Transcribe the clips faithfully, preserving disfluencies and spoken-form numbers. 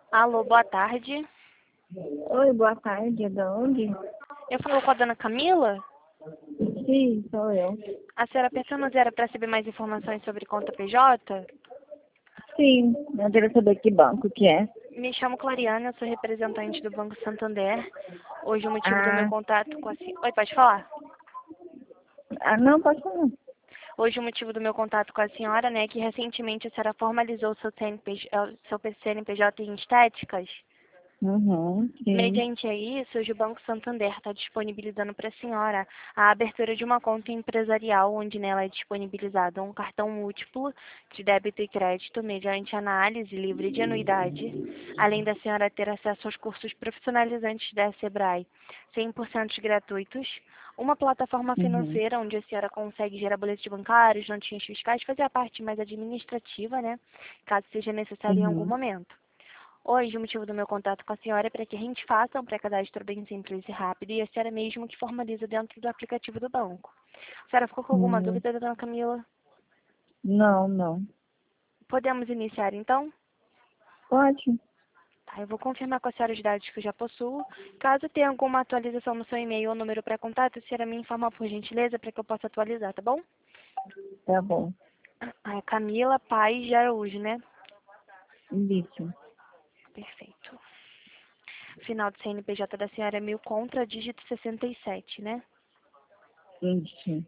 Alô, boa tarde. Oi, boa tarde, é da onde? Eu falo com a dona Camila? Sim, sou eu. A senhora apertando zero para saber mais informações sobre conta P J? Sim, eu queria saber que banco que é. Me chamo Clariana, eu sou representante do Banco Santander. Hoje o motivo do meu Ah, contato com a senhora... Oi, pode falar? ah não, pode falar. Hoje o motivo do meu contato com a senhora, né, é que recentemente a senhora formalizou seu C N P J, eh, seu C N P J em estéticas. Uhum, sim. Mediante a isso, hoje o Banco Santander está disponibilizando para a senhora a abertura de uma conta empresarial, onde nela é disponibilizado um cartão múltiplo de débito e crédito mediante análise livre de anuidade, além da senhora ter acesso aos cursos profissionalizantes da Sebrae, cem por cento gratuitos, uma plataforma Uhum, financeira onde a senhora consegue gerar boletos bancários, notinhas fiscais, fazer a parte mais administrativa, né, caso seja necessário em algum uhum, momento. Hoje, o motivo do meu contato com a senhora é para que a gente faça um pré-cadastro bem simples e rápido e a senhora mesmo que formaliza dentro do aplicativo do banco. A senhora ficou com alguma uhum. dúvida, dona Camila? Não, não. Podemos iniciar, então? Pode? Tá, eu vou confirmar com a senhora os dados que eu já possuo. Caso tenha alguma atualização no seu e-mail ou número para contato, a senhora me informa por gentileza para que eu possa atualizar, tá bom? Tá bom. Ah, é Camila Paz de Araújo, né? Isso. Perfeito. Final do C N P J da senhora é mil contra, dígito sessenta e sete, né? Isso.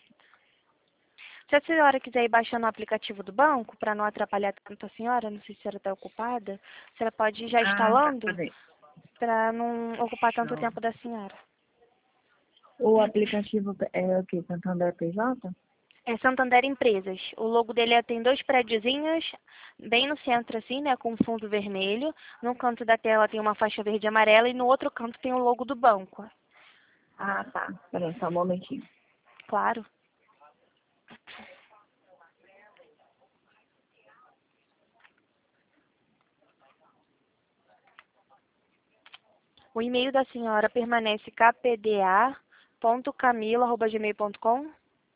Se a senhora quiser ir baixando o aplicativo do banco, para não atrapalhar tanto a senhora, não sei se a senhora está ocupada, a senhora pode ir já Ah, tá. instalando Peraí. para não ocupar tanto Show. tempo da senhora. O aplicativo é o quê? Santander P J? É Santander Empresas. O logo dele é- tem dois prédiozinhos, bem no centro assim, né, com fundo vermelho. No canto da tela tem uma faixa verde e amarela e no outro canto tem o logo do banco. Ah, tá. Peraí, só um momentinho. Claro. O e-mail da senhora permanece k p d a ponto camila arroba gmail ponto com.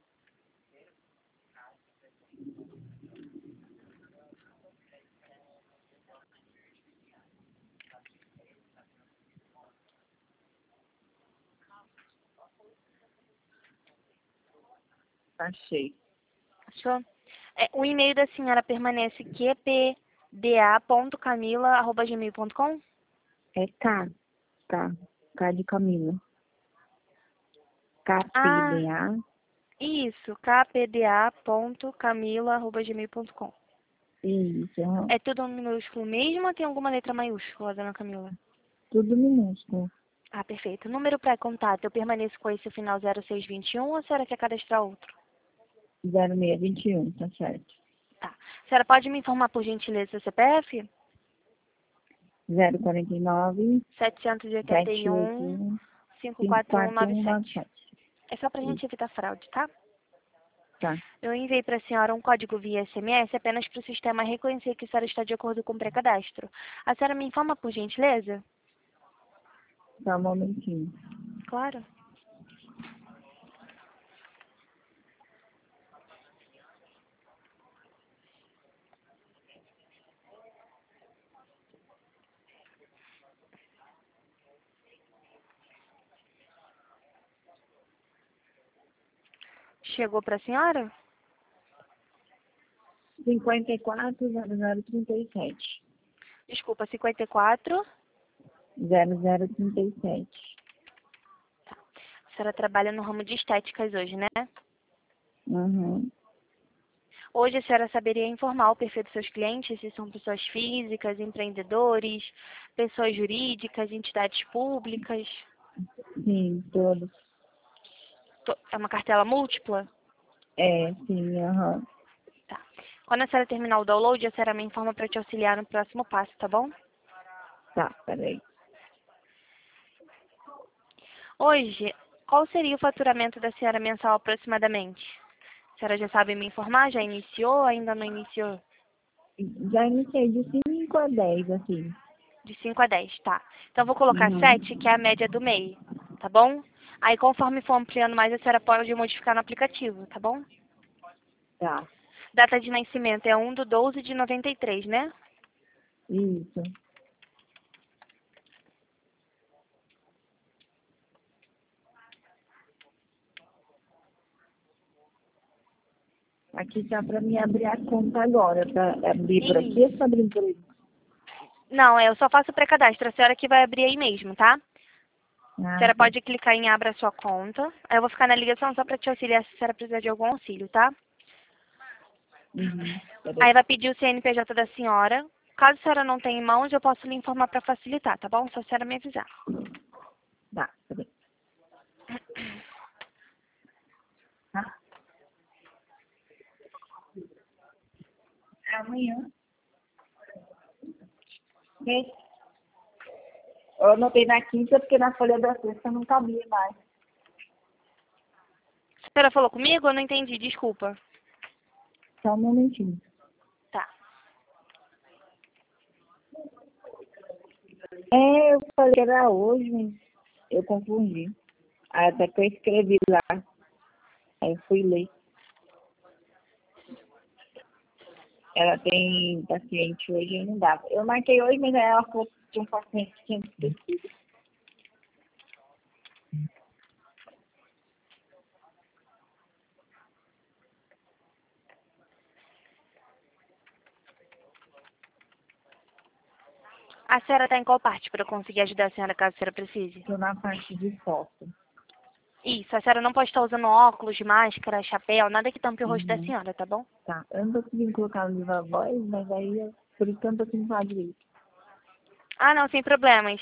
Achei. Achou? É, o e-mail da senhora permanece q p d a ponto camila arroba gmail ponto com? É K. K. K de Camila. Ah, K P D A. isso, k p d a ponto camila arroba gmail ponto com. Isso. Aham. É tudo minúsculo mesmo ou tem alguma letra maiúscula, dona Camila? Tudo minúsculo. Ah, perfeito. Número para contato, eu permaneço com esse final zero seis vinte e um ou a senhora quer cadastrar outro? zero seis vinte e um, tá certo. Tá. A senhora pode me informar por gentileza seu C P F? zero quatro nove, setecentos e oitenta sete e oito um, um, cinco cinco quatro um quatro nove um nove sete. sete. É só pra Isso, gente evitar fraude, tá? tá. Eu enviei para a senhora um código via S M S apenas para o sistema reconhecer que a senhora está de acordo com o pré-cadastro. A senhora me informa, por gentileza? Só um momentinho. Claro. Chegou para a senhora? cinquenta e quatro, zero zero trinta e sete. Desculpa, cinquenta e quatro. zero zero trinta e sete. A senhora trabalha no ramo de estéticas hoje, né? Uhum. Hoje a senhora saberia informar o perfil dos seus clientes, se são pessoas físicas, empreendedores, pessoas jurídicas, entidades públicas. Sim, todos. To- É uma cartela múltipla? É, sim, aham. Tá. Quando a senhora terminar o download, a senhora me informa para te auxiliar no próximo passo, tá bom? Tá, peraí. Hoje, qual seria o faturamento da senhora mensal aproximadamente? A senhora já sabe me informar? Já iniciou? Ainda não iniciou? Já iniciei de cinco a dez, assim. De cinco a dez, tá. Então, vou colocar Uhum. sete, que é a média do mês, tá bom? Aí, conforme for ampliando mais, a senhora pode modificar no aplicativo, tá bom? Tá, Data de nascimento é um do doze de noventa e três, né? isso. Aqui tá para mim abrir a conta agora. Para abrir por aqui ou Isso. só abrir por aí? Não, eu só faço o pré-cadastro. A senhora que vai abrir aí mesmo, tá? A Ah, senhora tá. pode clicar em abra sua conta. Aí eu vou ficar na ligação só para te auxiliar se a senhora precisar de algum auxílio, tá? Uhum. Aí Peraí. vai pedir o C N P J da senhora. Caso a senhora não tenha em mãos, eu posso lhe informar para facilitar, tá bom? Só a senhora me avisar. Tá, peraí. Tá? É amanhã. Bem, eu anotei na quinta porque na folha da sexta não cabia mais. A senhora falou comigo? Eu não entendi, desculpa. Só um momentinho. Tá. É, eu falei que era hoje, mas eu confundi. Aí até que eu escrevi lá. Aí eu fui ler. Ela tem paciente hoje e não dava. Eu marquei hoje, mas aí ela falou que tinha um paciente que tinha esquecido. A senhora tá em qual parte para eu conseguir ajudar a senhora caso a senhora precise? Tô na parte de foto. Isso, a senhora não pode estar usando óculos, máscara, chapéu, nada que tampe o rosto da Uhum. senhora, tá bom? Tá. Eu não tô conseguindo colocar no Viva Voz, mas aí eu, por isso que eu não tô conseguindo falar direito. Ah, não, sem problemas.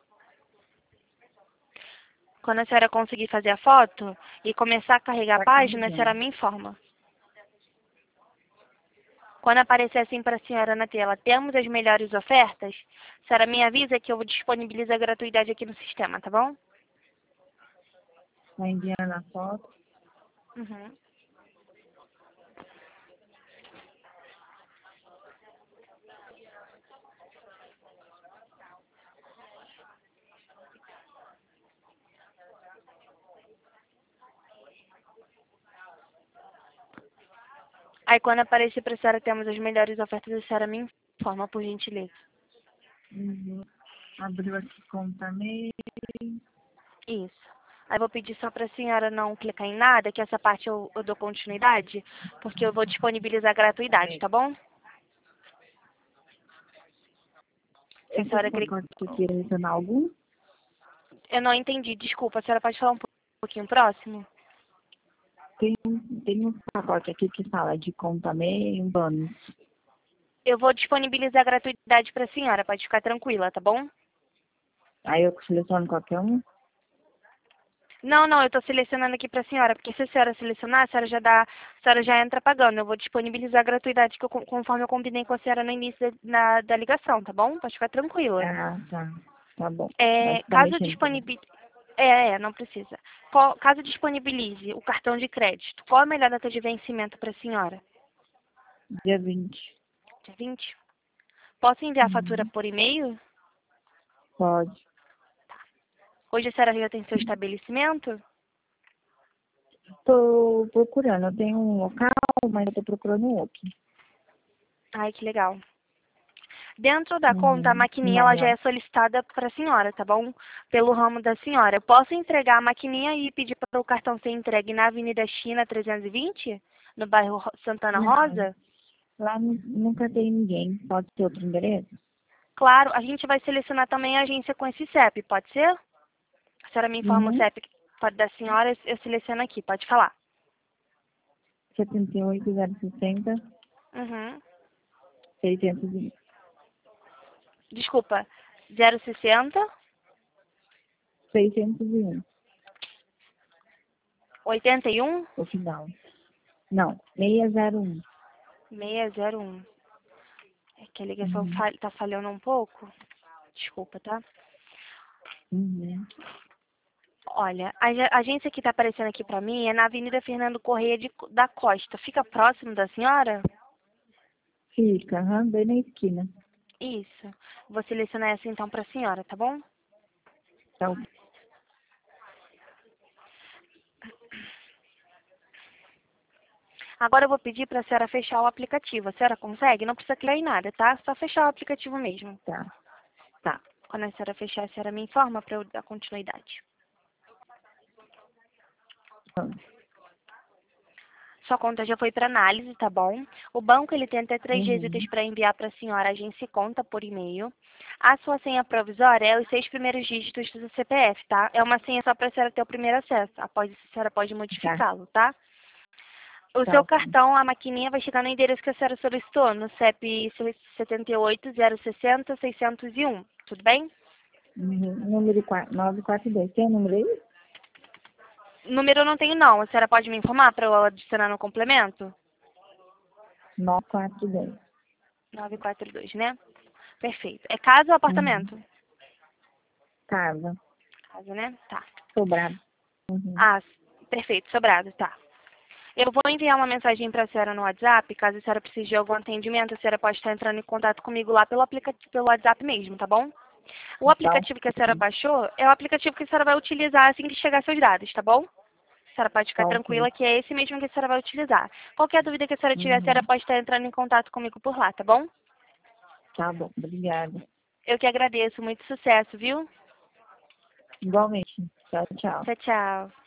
Quando a senhora conseguir fazer a foto e começar a carregar a Tá página, a senhora carregando. me informa. Quando aparecer assim para a senhora na tela, temos as melhores ofertas, a senhora me avisa que eu disponibilizo a gratuidade aqui no sistema, tá bom? Tá enviando a foto. Uhum. Aí quando aparecer para a senhora temos as melhores ofertas, a senhora me informa, por gentileza. Uhum. Abriu aqui conta meio. Isso. Aí eu vou pedir só para a senhora não clicar em nada, que essa parte eu, eu dou continuidade, porque eu vou disponibilizar a gratuidade, tá bom? Se a Esse senhora clicar... pacote aqui mencionar algum? Eu não entendi, desculpa, a senhora pode falar um pouquinho próximo? Tem, tem um pacote aqui que fala de conta meio e um bônus. Eu vou disponibilizar a gratuidade para a senhora, pode ficar tranquila, tá bom? Aí eu seleciono qualquer um. Não, não, eu estou selecionando aqui para a senhora, porque se a senhora selecionar, a senhora já dá, a senhora já entra pagando. Eu vou disponibilizar a gratuidade que eu, conforme eu combinei com a senhora no início da, na- da ligação, tá bom? Pode ficar tranquila. Ah, tá. Tá bom. Vai É, ficar caso mexendo também. disponibilize... É, é, não precisa. Qual- caso disponibilize o cartão de crédito, qual a melhor data de vencimento para a senhora? Dia vinte. Dia vinte. Posso enviar a fatura Uhum. por e-mail? Pode. Hoje a senhora já tem seu estabelecimento? Tô procurando. Eu tenho um local, mas eu tô procurando um outro. Ai, que legal. Dentro da conta, a Uhum. maquininha ela já Maior. é solicitada para a senhora, tá bom? Pelo ramo da senhora. Eu posso entregar a maquininha e pedir para o cartão ser entregue na Avenida China trezentos e vinte, no bairro Ro- Santana Não. Rosa? Lá nu- nunca tem ninguém. Pode ser outro endereço? Claro, a gente vai selecionar também a agência com esse C E P, pode ser? A senhora me informa o Uhum. C E P pode- da senhora, eu eu seleciono aqui, pode falar. setenta e oito, zero sessenta, Uhum. seiscentos e vinte. Desculpa, zero sessenta, seiscentos e um. oitenta e um, O final. Não. seiscentos e um. seiscentos e um. É que a ligação Uhum. fal- tá falhando um pouco. Desculpa, tá? Uhum. Olha, a ag- a agência que está aparecendo aqui para mim é na Avenida Fernando Correia de Co- da Costa. Fica próximo da senhora? Fica, aham, bem na esquina. Isso. Vou selecionar essa então para a senhora, tá bom? Então, Agora eu vou pedir para a senhora fechar o aplicativo. A senhora consegue? Não precisa clicar em nada, tá? Só fechar o aplicativo mesmo. tá. Tá. Quando a senhora fechar, a senhora me informa para eu dar continuidade. Então, Sua conta já foi para análise, tá bom? O banco ele tem até três dias Uhum. úteis para enviar para a senhora a agência conta por e-mail. A sua senha provisória é os seis primeiros dígitos do C P F, tá? É uma senha só para a senhora ter o primeiro acesso. Após isso, a senhora pode Tá, modificá-lo, tá? O tá seu ok. cartão, a maquininha, vai chegar no endereço que a senhora solicitou, no C E P setenta oito zero sessenta seiscentos e um. Tudo bem? Uhum. Número quatro nove quatro dois. Tem o número aí? Número eu não tenho, não. A senhora pode me informar para eu adicionar no complemento? nove quatro dois. nove quatro dois, né? Perfeito. É casa ou Uhum. apartamento? Casa. Casa, né? Tá. Sobrado. Uhum. Ah, perfeito. Sobrado, tá. Eu vou enviar uma mensagem para a senhora no WhatsApp. Caso a senhora precise de algum atendimento, a senhora pode estar entrando em contato comigo lá pelo aplicativo, pelo WhatsApp mesmo, tá bom? O Tá aplicativo que a senhora ok. baixou é o aplicativo que a senhora vai utilizar assim que chegar seus dados, tá bom? A senhora pode ficar Tá ok. tranquila que é esse mesmo que a senhora vai utilizar. Qualquer dúvida que a senhora tiver, a senhora Uhum. pode estar entrando em contato comigo por lá, tá bom? Tá bom. Obrigada. Eu que agradeço. Muito sucesso, viu? Igualmente. Tchau, tchau. Tchau, tchau.